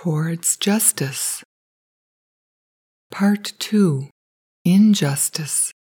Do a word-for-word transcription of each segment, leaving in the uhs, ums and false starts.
Towards Justice. Part two. Injustice.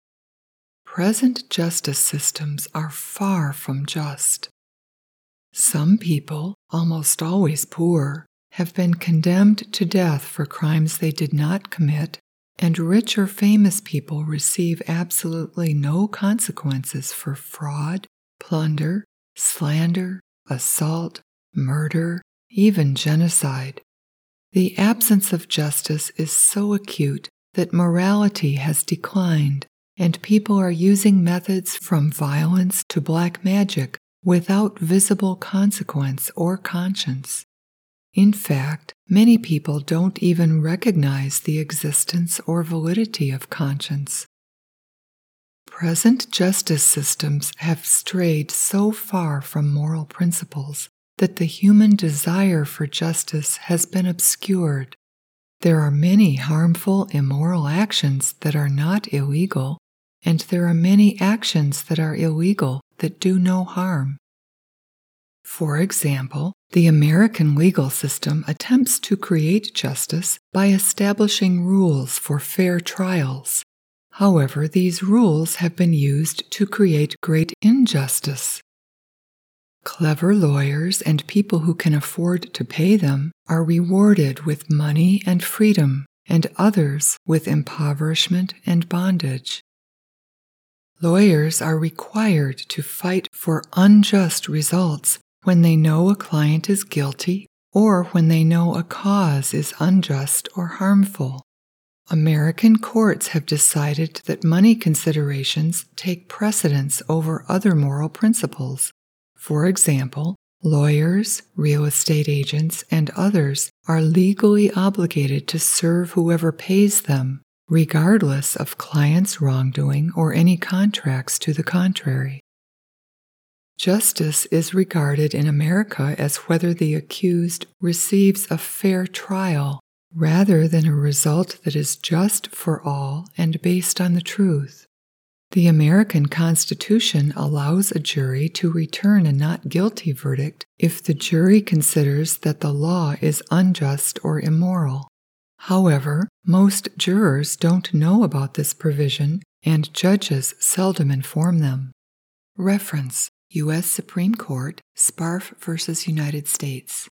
Present justice systems are far from just. Some people, almost always poor, have been condemned to death for crimes they did not commit, and rich or famous people receive absolutely no consequences for fraud, plunder, slander, assault, murder, even genocide. The absence of justice is so acute that morality has declined, and people are using methods from violence to black magic without visible consequence or conscience. In fact, many people don't even recognize the existence or validity of conscience. Present justice systems have strayed so far from moral principles that the human desire for justice has been obscured. There are many harmful, immoral actions that are not illegal, and there are many actions that are illegal that do no harm. For example, the American legal system attempts to create justice by establishing rules for fair trials. However, these rules have been used to create great injustice. Clever lawyers and people who can afford to pay them are rewarded with money and freedom, and others with impoverishment and bondage. Lawyers are required to fight for unjust results when they know a client is guilty or when they know a cause is unjust or harmful. American courts have decided that money considerations take precedence over other moral principles. For example, lawyers, real estate agents, and others are legally obligated to serve whoever pays them, regardless of clients' wrongdoing or any contracts to the contrary. Justice is regarded in America as whether the accused receives a fair trial, rather than a result that is just for all and based on the truth. The American Constitution allows a jury to return a not guilty verdict if the jury considers that the law is unjust or immoral. However, most jurors don't know about this provision, and judges seldom inform them. Reference: U S Supreme Court, Sparf versus United States.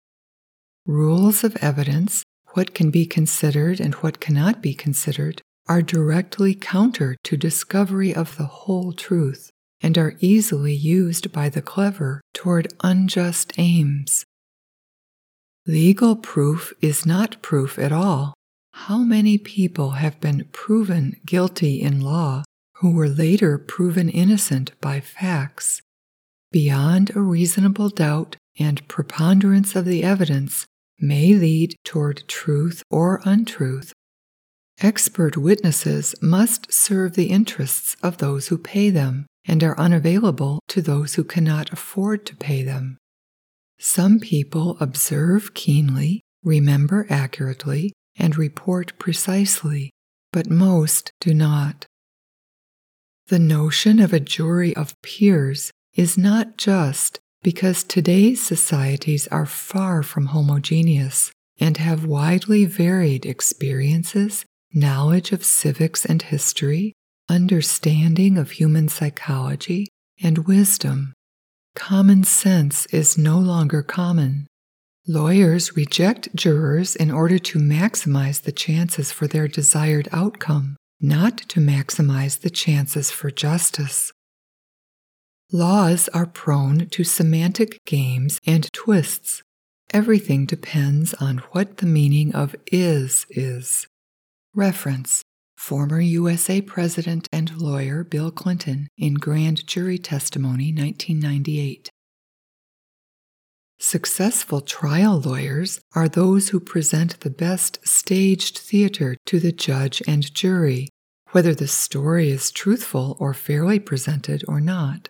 Rules of evidence, what can be considered and what cannot be considered, are directly counter to discovery of the whole truth and are easily used by the clever toward unjust aims. Legal proof is not proof at all. How many people have been proven guilty in law who were later proven innocent by facts? Beyond a reasonable doubt and preponderance of the evidence may lead toward truth or untruth. Expert witnesses must serve the interests of those who pay them and are unavailable to those who cannot afford to pay them. Some people observe keenly, remember accurately, and report precisely, but most do not. The notion of a jury of peers is not just because today's societies are far from homogeneous and have widely varied experiences, knowledge of civics and history, understanding of human psychology, and wisdom. Common sense is no longer common. Lawyers reject jurors in order to maximize the chances for their desired outcome, not to maximize the chances for justice. Laws are prone to semantic games and twists. Everything depends on what the meaning of is is. Reference: former U S A President and lawyer Bill Clinton in grand jury testimony nineteen ninety-eight. Successful trial lawyers are those who present the best staged theater to the judge and jury, whether the story is truthful or fairly presented or not.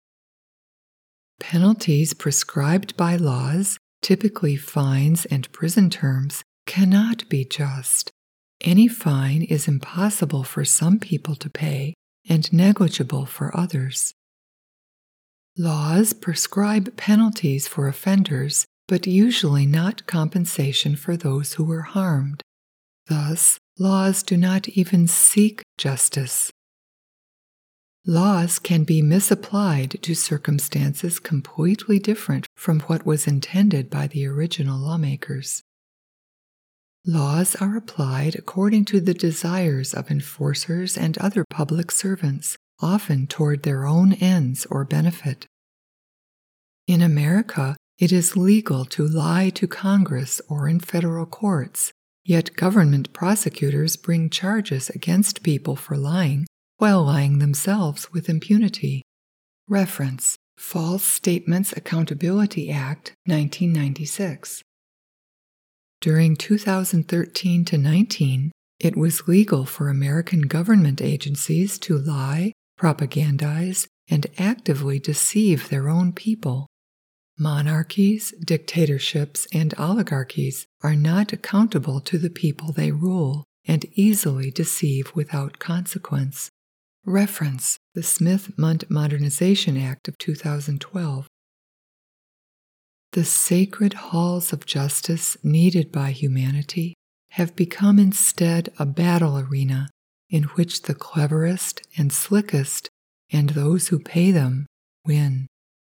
Penalties prescribed by laws, typically fines and prison terms, cannot be just. Any fine is impossible for some people to pay and negligible for others. Laws prescribe penalties for offenders but usually not compensation for those who were harmed. Thus, laws do not even seek justice. Laws can be misapplied to circumstances completely different from what was intended by the original lawmakers. Laws are applied according to the desires of enforcers and other public servants, often toward their own ends or benefit. In America, it is legal to lie to Congress or in federal courts, yet government prosecutors bring charges against people for lying while lying themselves with impunity. Reference: False Statements Accountability Act, nineteen ninety-six. During two thousand thirteen to nineteen, it was legal for American government agencies to lie, propagandize, and actively deceive their own people. Monarchies, dictatorships, and oligarchies are not accountable to the people they rule and easily deceive without consequence. Reference: the Smith-Mundt Modernization Act of two thousand twelve. The sacred halls of justice needed by humanity have become instead a battle arena in which the cleverest and slickest, and those who pay them, win.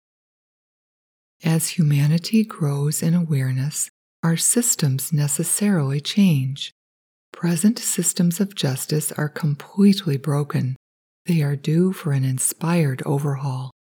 As humanity grows in awareness, our systems necessarily change. Present systems of justice are completely broken. They are due for an inspired overhaul.